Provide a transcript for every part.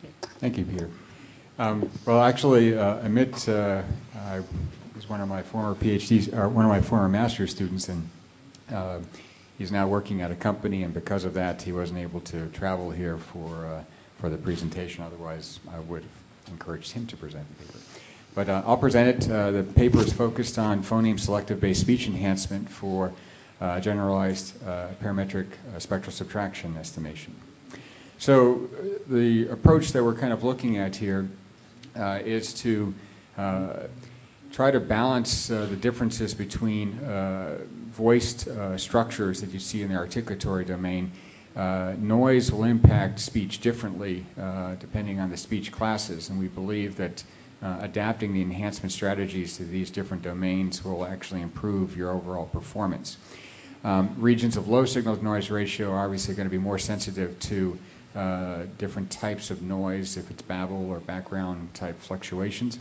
Thank you, Peter. Well, actually, Amit is one of my former PhDs, or one of my former master's students, and he's now working at a company, and because of that, he wasn't able to travel here for the presentation. Otherwise, I would have encouraged him to present the paper. But I'll present it. The paper is focused on phoneme selective-based speech enhancement for generalized parametric spectral subtraction estimation. So the approach that we're kind of looking at here is to try to balance the differences between voiced structures that you see in the articulatory domain. Noise will impact speech differently depending on the speech classes, and we believe that adapting the enhancement strategies to these different domains will actually improve your overall performance. Regions of low signal-to-noise ratio are obviously going to be more sensitive to different types of noise, if it's babble or background type fluctuations.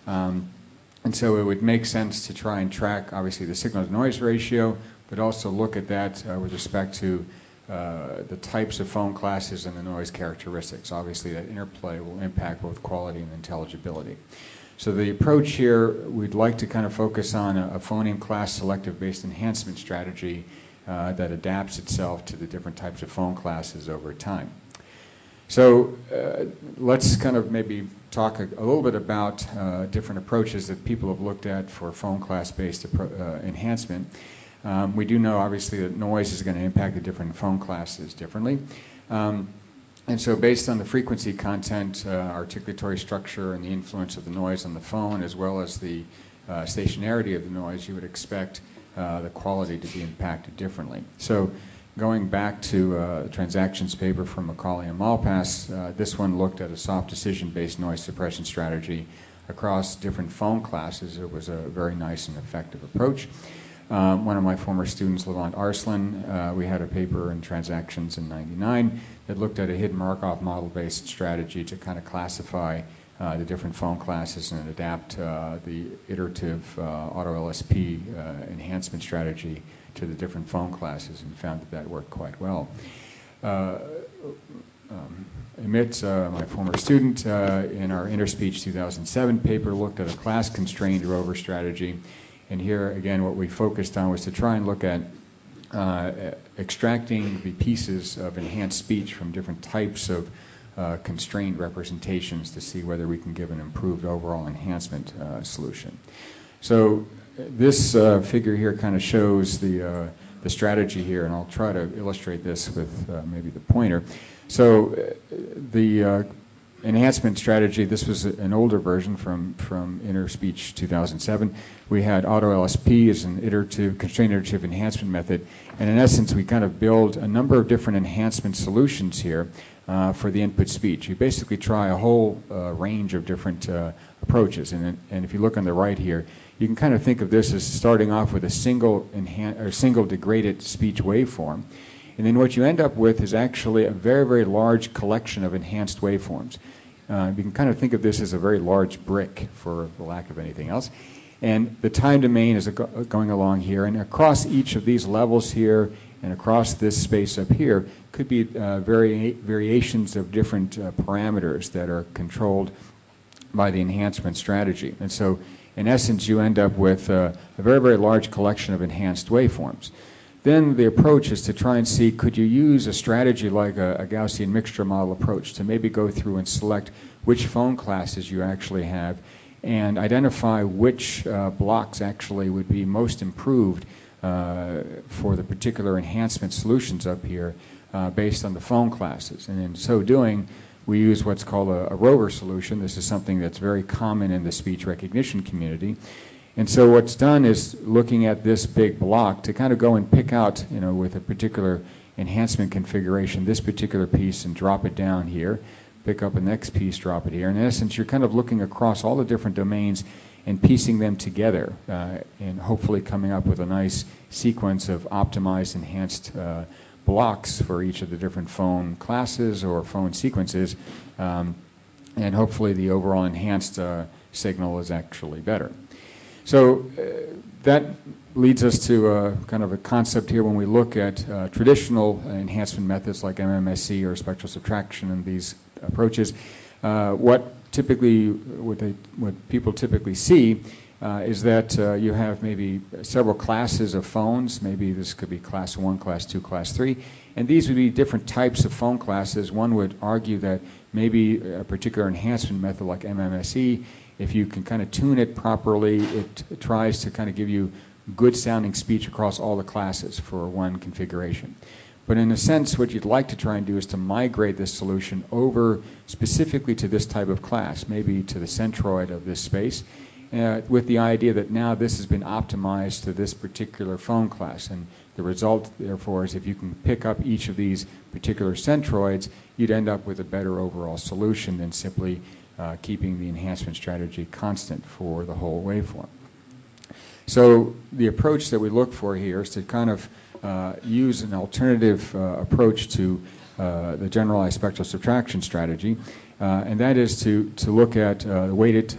And so it would make sense to try and track, obviously, the signal-to-noise ratio, but also look at that with respect to the types of phone classes and the noise characteristics. Obviously, that interplay will impact both quality and intelligibility. So the approach here, we'd like to kind of focus on a phoneme class selective-based enhancement strategy that adapts itself to the different types of phone classes over time. So let's kind of maybe talk a little bit about different approaches that people have looked at for phone class-based enhancement. We do know, obviously, that noise is going to impact the different phone classes differently. And so based on the frequency content, articulatory structure, and the influence of the noise on the phone, as well as the stationarity of the noise, you would expect the quality to be impacted differently. So going back to the transactions paper from Macaulay and Malpass, this one looked at a soft decision-based noise suppression strategy across different phone classes. It was a very nice and effective approach. One of my former students, Levant Arslan, we had a paper in Transactions in '99 that looked at a hidden Markov model-based strategy to kind of classify the different phone classes and adapt the iterative auto-LSP enhancement strategy to the different phone classes, and found that that worked quite well. Amit, my former student, in our Interspeech 2007 paper, looked at a class-constrained rover strategy. And here, again, what we focused on was to try and look at extracting the pieces of enhanced speech from different types of constrained representations to see whether we can give an improved overall enhancement solution. So this figure here kind of shows the strategy here, and I'll try to illustrate this with maybe the pointer. So the enhancement strategy, this was an older version from Interspeech 2007. We had auto-LSP as an constrained iterative enhancement method, and in essence we kind of build a number of different enhancement solutions here for the input speech. You basically try a whole range of different approaches, and if you look on the right here, you can kind of think of this as starting off with a single degraded speech waveform. And then what you end up with is actually a very, very large collection of enhanced waveforms. You can kind of think of this as a very large brick, for the lack of anything else. And the time domain is going along here, and across each of these levels here and across this space up here could be variations of different parameters that are controlled by the enhancement strategy. And so, in essence, you end up with a very, very large collection of enhanced waveforms. Then the approach is to try and see, could you use a strategy like a Gaussian mixture model approach to maybe go through and select which phone classes you actually have and identify which blocks actually would be most improved for the particular enhancement solutions up here based on the phone classes. And in so doing, we use what's called a rover solution. This is something that's very common in the speech recognition community. And so what's done is looking at this big block to kind of go and pick out, with a particular enhancement configuration, this particular piece and drop it down here, pick up the next piece, drop it here. In essence, you're kind of looking across all the different domains and piecing them together and hopefully coming up with a nice sequence of optimized, enhanced blocks for each of the different phone classes or phone sequences. And hopefully the overall enhanced signal is actually better. So that leads us to kind of a concept here when we look at traditional enhancement methods like MMSE or spectral subtraction and these approaches. what people typically see is that you have maybe several classes of phones. Maybe this could be class 1, class 2, class 3. And these would be different types of phone classes. One would argue that maybe a particular enhancement method like MMSE, if you can kind of tune it properly, it tries to kind of give you good sounding speech across all the classes for one configuration. But in a sense, what you'd like to try and do is to migrate this solution over specifically to this type of class, maybe to the centroid of this space, with the idea that now this has been optimized to this particular phone class. And the result, therefore, is if you can pick up each of these particular centroids, you'd end up with a better overall solution than simply keeping the enhancement strategy constant for the whole waveform. So the approach that we look for here is to kind of use an alternative approach to the generalized spectral subtraction strategy, and that is to look at weighted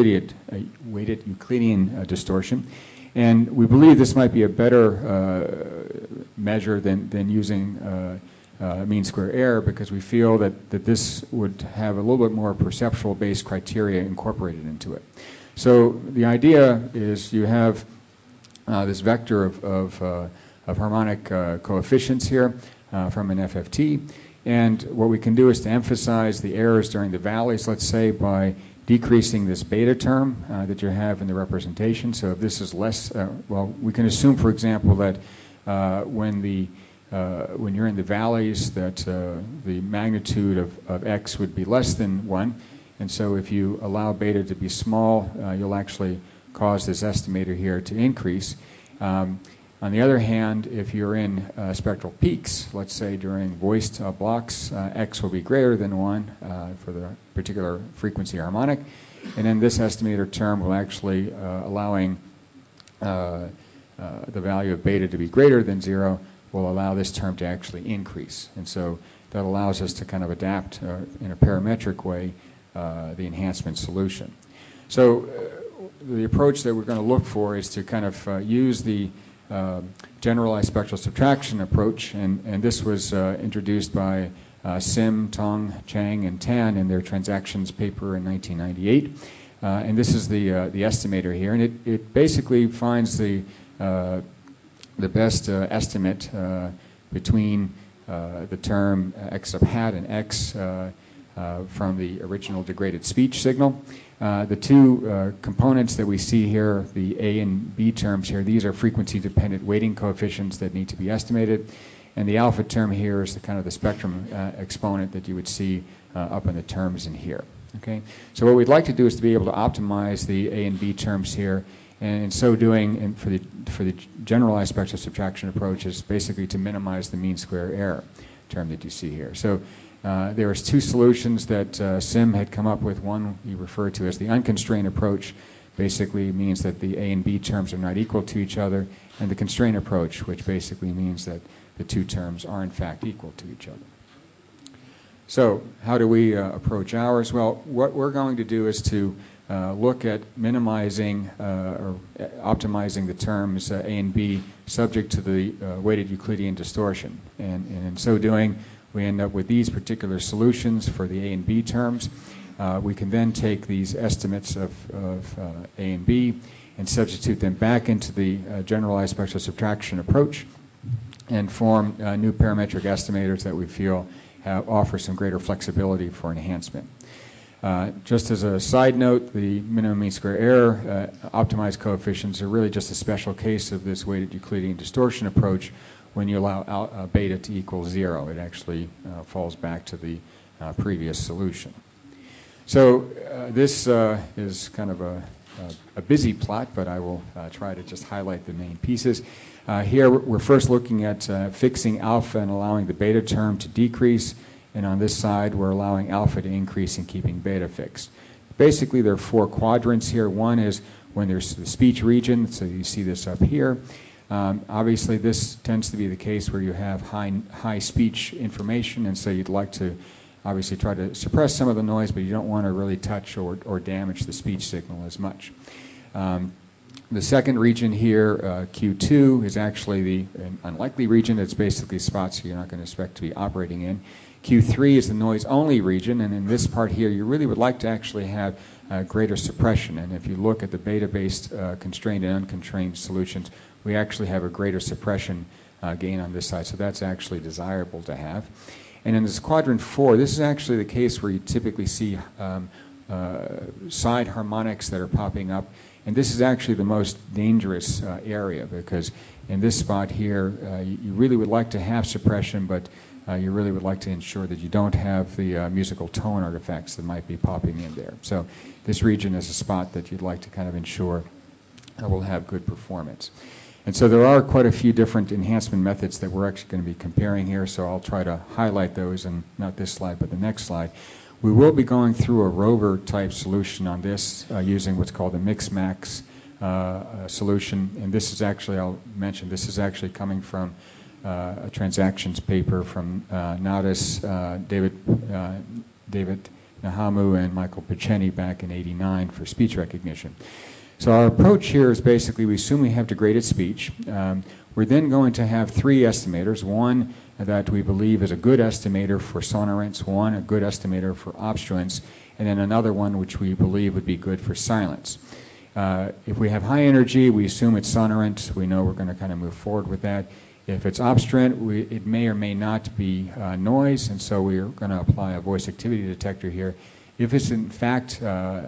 Euclidean distortion. And we believe this might be a better measure than using mean square error, because we feel that this would have a little bit more perceptual based criteria incorporated into it. So the idea is you have this vector of harmonic coefficients here from an FFT, and what we can do is to emphasize the errors during the valleys, let's say by decreasing this beta term that you have in the representation. So if this is less, well, we can assume, for example, that when you're in the valleys, that the magnitude of x would be less than 1. And so if you allow beta to be small, you'll actually cause this estimator here to increase. On the other hand, if you're in spectral peaks, let's say during voiced blocks, x will be greater than 1 for the particular frequency harmonic. And then this estimator term will actually, allowing the value of beta to be greater than 0, will allow this term to actually increase. And so that allows us to kind of adapt in a parametric way the enhancement solution. So the approach that we're going to look for is to kind of use the generalized spectral subtraction approach, and this was introduced by Sim, Tong, Chang, and Tan in their transactions paper in 1998. And this is the estimator here, and it basically finds the best estimate between the term x sub hat and x from the original degraded speech signal. The two components that we see here, the A and B terms here, these are frequency-dependent weighting coefficients that need to be estimated. And the alpha term here is the kind of the spectrum exponent that you would see up in the terms in here. Okay? So what we'd like to do is to be able to optimize the A and B terms here. And in so doing, and for the generalized spectral subtraction approach, is basically to minimize the mean square error term that you see here. So there was two solutions that Sim had come up with. One he referred to as the unconstrained approach, basically means that the A and B terms are not equal to each other, and the constrained approach, which basically means that the two terms are in fact equal to each other. So how do we approach ours? Well, what we're going to do is to look at minimizing or optimizing the terms A and B subject to the weighted Euclidean distortion. And in so doing, we end up with these particular solutions for the A and B terms. We can then take these estimates of A and B and substitute them back into the generalized spectral subtraction approach and form new parametric estimators that we feel offer some greater flexibility for enhancement. Just as a side note, the minimum mean square error optimized coefficients are really just a special case of this weighted Euclidean distortion approach. When you allow beta to equal 0, it actually falls back to the previous solution. So this is kind of a busy plot, but I will try to just highlight the main pieces. Here we're first looking at fixing alpha and allowing the beta term to decrease, and on this side we're allowing alpha to increase and keeping beta fixed. Basically there are four quadrants here. One is when there's the speech region, so you see this up here. Obviously this tends to be the case where you have high speech information, and so you'd like to obviously try to suppress some of the noise, but you don't want to really touch or damage the speech signal as much. The second region here, Q2, is actually an unlikely region. It's basically spots you're not going to expect to be operating in. Q3 is the noise-only region, and in this part here, you really would like to actually have greater suppression. And if you look at the beta-based constrained and unconstrained solutions, we actually have a greater suppression gain on this side, so that's actually desirable to have. And in this quadrant 4, this is actually the case where you typically see side harmonics that are popping up. And this is actually the most dangerous area, because in this spot here, you really would like to have suppression, but you really would like to ensure that you don't have the musical tone artifacts that might be popping in there. So this region is a spot that you'd like to kind of ensure will have good performance. And so there are quite a few different enhancement methods that we're actually going to be comparing here, so I'll try to highlight those, and not this slide, but the next slide. We will be going through a Rover type solution on this using what's called the Mix-Max solution. And this is actually, I'll mention, this is actually coming from a transactions paper from Nadas, David Nahamu, and Michael Piceni back in '89 for speech recognition. So our approach here is basically we assume we have degraded speech. We're then going to have 3 estimators, one that we believe is a good estimator for sonorants, one a good estimator for obstruents, and then another one which we believe would be good for silence. If we have high energy, we assume it's sonorant. We know we're going to kind of move forward with that. If it's obstruent, it may or may not be noise, and so we're going to apply a voice activity detector here. If it's in fact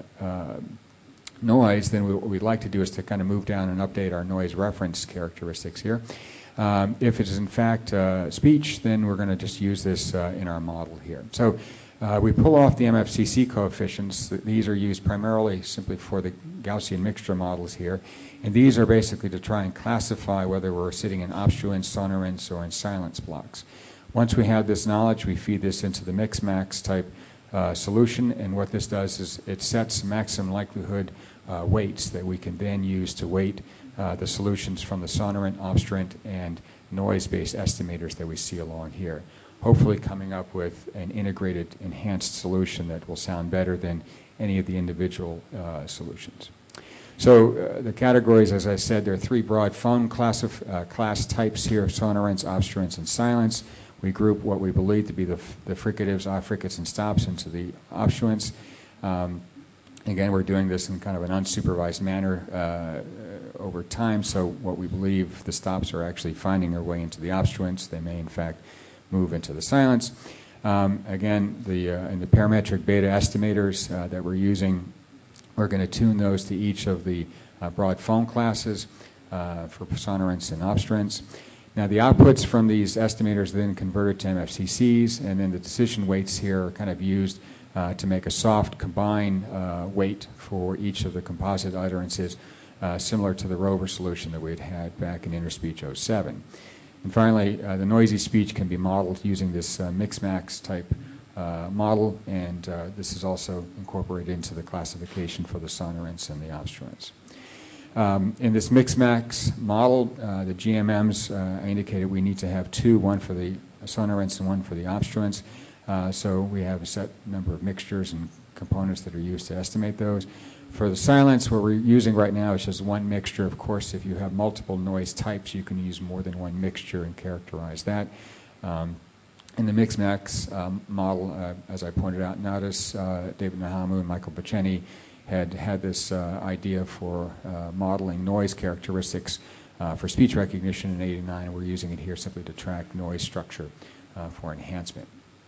noise, then what we'd like to do is to kind of move down and update our noise reference characteristics here. If it is in fact speech, then we're going to just use this in our model here. So we pull off the MFCC coefficients. These are used primarily simply for the Gaussian mixture models here. And these are basically to try and classify whether we're sitting in obstruents, sonorants, or in silence blocks. Once we have this knowledge, we feed this into the Mix-Max type solution, and what this does is it sets maximum likelihood weights that we can then use to weight the solutions from the sonorant, obstruent, and noise-based estimators that we see along here, hopefully coming up with an integrated, enhanced solution that will sound better than any of the individual solutions. So the categories, as I said, there are 3 broad phone class types here: sonorants, obstruents, and silence. We group what we believe to be the fricatives, affricates, and stops into the obstruents. Again, we're doing this in kind of an unsupervised manner over time, so what we believe the stops are actually finding their way into the obstruents. They may, in fact, move into the silence. Again, in the parametric beta estimators that we're using, we're going to tune those to each of the broad phone classes for sonorants and obstruents. Now, the outputs from these estimators are then converted to MFCCs, and then the decision weights here are kind of used to make a soft combined weight for each of the composite utterances, similar to the Rover solution that we had back in Interspeech 07. And finally, the noisy speech can be modeled using this Mix-Max type model, and this is also incorporated into the classification for the sonorants and the obstruents. In this Mix-Max model, the GMMs I indicated we need to have 2, one for the sonorants and one for the obstruents. So we have a set number of mixtures and components that are used to estimate those. For the silence, what we're using right now is just one mixture. Of course, if you have multiple noise types, you can use more than one mixture and characterize that. In the Mix-Max model, as I pointed out, Nadas, David Nahamu, and Michael Piceni had this idea for modeling noise characteristics for speech recognition in '89, and we're using it here simply to track noise structure for enhancement.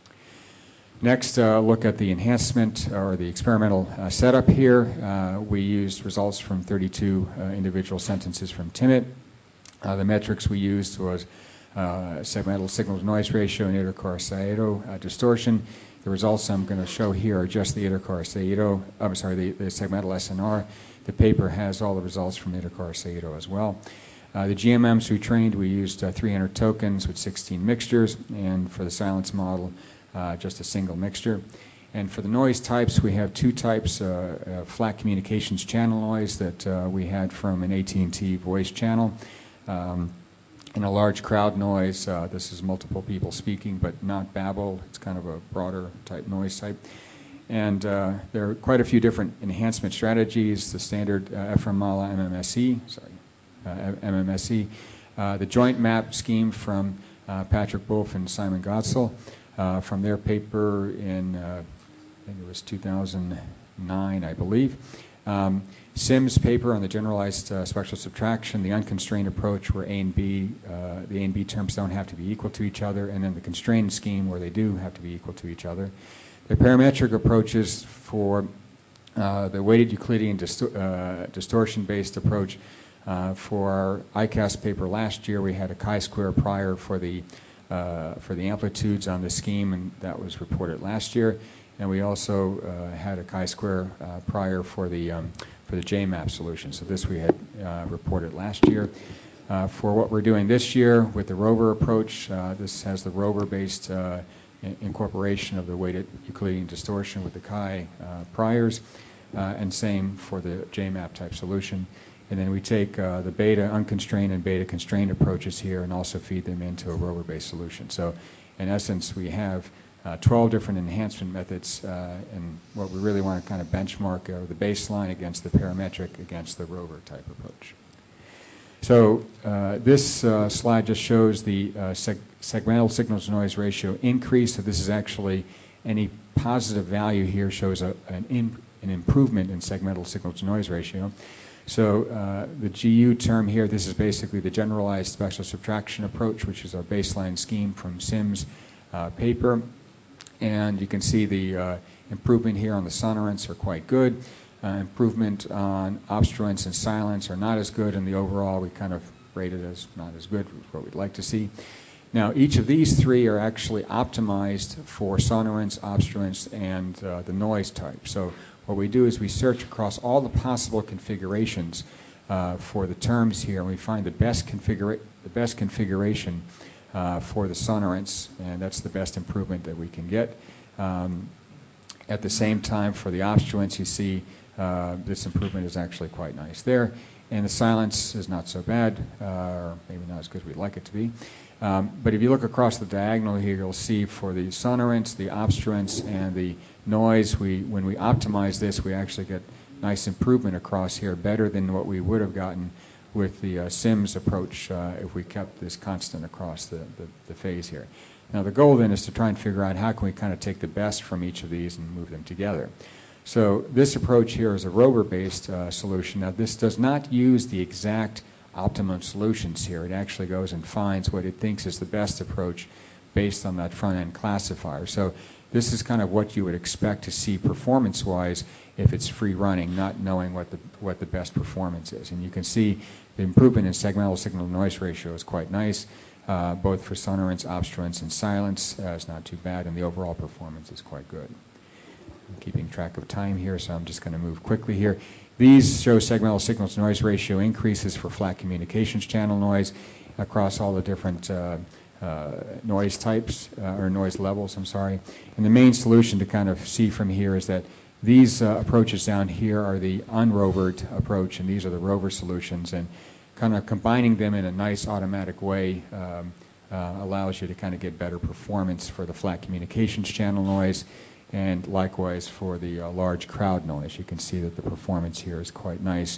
Next, look at the enhancement or the experimental setup here. We used results from 32 individual sentences from Timmit. The metrics we used was segmental signal-to-noise ratio and Itercar Saedo distortion. The results I'm going to show here are just the Itercar Saedo, the segmental SNR. The paper has all the results from Itercar Saedo as well. The GMMs we trained, we used 300 tokens with 16 mixtures, and for the silence model, just a single mixture. And for the noise types, we have 2 types, flat communications channel noise that we had from an AT&T voice channel. In a large crowd noise, this is multiple people speaking, but not babble. It's kind of a broader type noise type. And there are quite a few different enhancement strategies, the standard Ephraim-Mallah MMSE, the joint map scheme from Patrick Wolf and Simon Gotzel, from their paper in, I think it was 2009, I believe. Sims' paper on the generalized spectral subtraction, the unconstrained approach where A and B, the A and B terms don't have to be equal to each other, and then the constrained scheme where they do have to be equal to each other. The parametric approaches for the weighted Euclidean distortion-based approach. For our ICAST paper last year, we had a chi-square prior for the amplitudes on the scheme, and that was reported last year. And we also had a chi-square prior for the JMAP solution. So this we had reported last year. For what we're doing this year with the Rover approach, this has the Rover-based incorporation of the weighted Euclidean distortion with the chi priors, and same for the JMAP type solution. And then we take the beta unconstrained and beta constrained approaches here and also feed them into a Rover-based solution. So in essence, we have 12 different enhancement methods, and what we really want to kind of benchmark are the baseline against the parametric against the Rover type approach. So this slide just shows the segmental signal-to-noise ratio increase. So this is actually any positive value here shows an improvement in segmental signal-to-noise ratio. So the GU term here, this is basically the generalized spectral subtraction approach, which is our baseline scheme from Sims' paper. And you can see the improvement here on the sonorants are quite good. Improvement on obstruents and silence are not as good, and the overall we kind of rate it as not as good, what we'd like to see. Now, each of these three are actually optimized for sonorants, obstruents, and the noise type. So what we do is we search across all the possible configurations for the terms here, and we find the best configuration for the sonorants, and that's the best improvement that we can get. At the same time, for the obstruents, you see this improvement is actually quite nice there. And the silence is not so bad, or maybe not as good as we'd like it to be. But if you look across the diagonal here, you'll see for the sonorants, the obstruents, and the noise, when we optimize this, we actually get nice improvement across here, better than what we would have gotten with the Sims approach if we kept this constant across the phase here. Now the goal then is to try and figure out how can we kind of take the best from each of these and move them together. So this approach here is a Rover-based solution. Now this does not use the exact optimum solutions here. It actually goes and finds what it thinks is the best approach based on that front-end classifier. So this is kind of what you would expect to see performance-wise if it's free running, not knowing what the best performance is. And you can see the improvement in segmental signal-to-noise ratio is quite nice, both for sonorants, obstruents, and silence. It's not too bad, and the overall performance is quite good. I'm keeping track of time here, so I'm just going to move quickly here. These show segmental signal-to-noise ratio increases for flat communications channel noise across all the different noise types, or noise levels, I'm sorry. And the main solution to kind of see from here is that these approaches down here are the unrovered approach, and these are the Rover solutions. And kind of combining them in a nice automatic way allows you to kind of get better performance for the flat communications channel noise, and likewise for the large crowd noise. You can see that the performance here is quite nice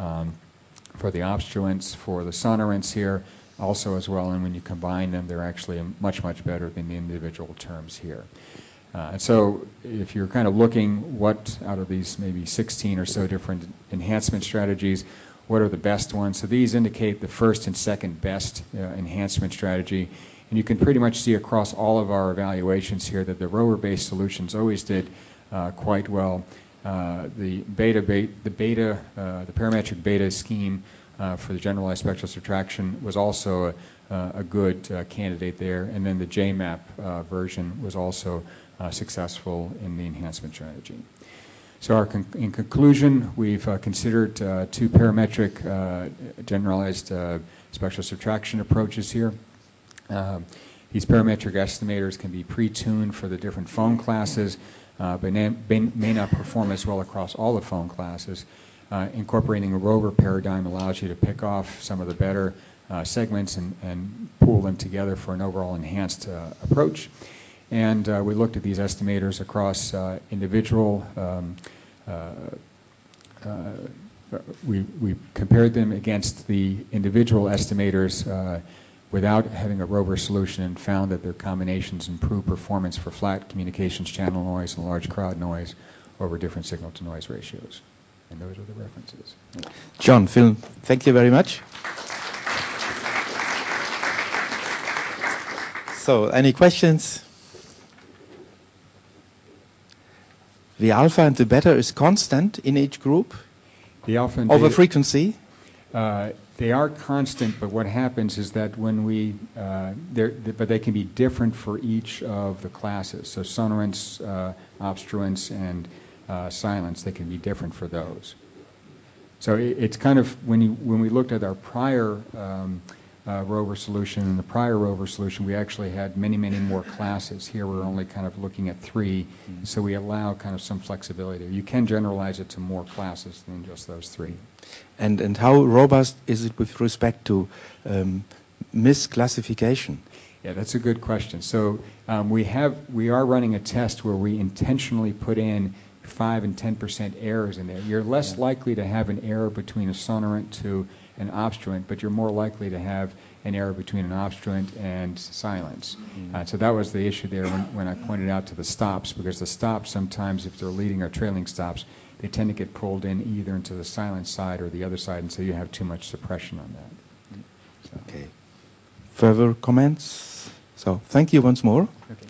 for the obstruents, for the sonorants here also as well, and when you combine them, they're actually much, much better than the individual terms here. And so if you're kind of looking what out of these maybe 16 or so different enhancement strategies, what are the best ones? So these indicate the first and second best enhancement strategy. And you can pretty much see across all of our evaluations here that the Rover-based solutions always did quite well. The parametric beta scheme for the generalized spectral subtraction was also a good candidate there. And then the JMAP version was also successful in the enhancement strategy. So in conclusion, we've considered two parametric generalized spectral subtraction approaches here. These parametric estimators can be pre-tuned for the different phone classes, but may not perform as well across all the phone classes. Incorporating a Rover paradigm allows you to pick off some of the better segments and pool them together for an overall enhanced approach. And we looked at these estimators across individual. We compared them against the individual estimators without having a Rover solution and found that their combinations improve performance for flat communications channel noise and large crowd noise over different signal-to-noise ratios. And those are the references. John, Phil, thank you very much. So, any questions? The alpha and the beta is constant in each group The alpha and over beta, frequency. they are constant, but what happens is that when we, but they can be different for each of the classes. So sonorants, obstruents, and silence, they can be different for those. So it's kind of, when we looked at our prior Rover solution and the prior Rover solution, we actually had many, many more classes. Here we're only kind of looking at 3, so we allow kind of some flexibility. You can generalize it to more classes than just those 3. And how robust is it with respect to misclassification? Yeah, that's a good question. So we are running a test where we intentionally put in 5 and 10% errors in there. You're less likely to have an error between a sonorant to an obstruent, but you're more likely to have an error between an obstruent and silence. So that was the issue there when I pointed out to the stops, because the stops sometimes, if they're leading or trailing stops, they tend to get pulled in either into the silence side or the other side, and so you have too much suppression on that. So. Okay. Further comments? So thank you once more. Okay.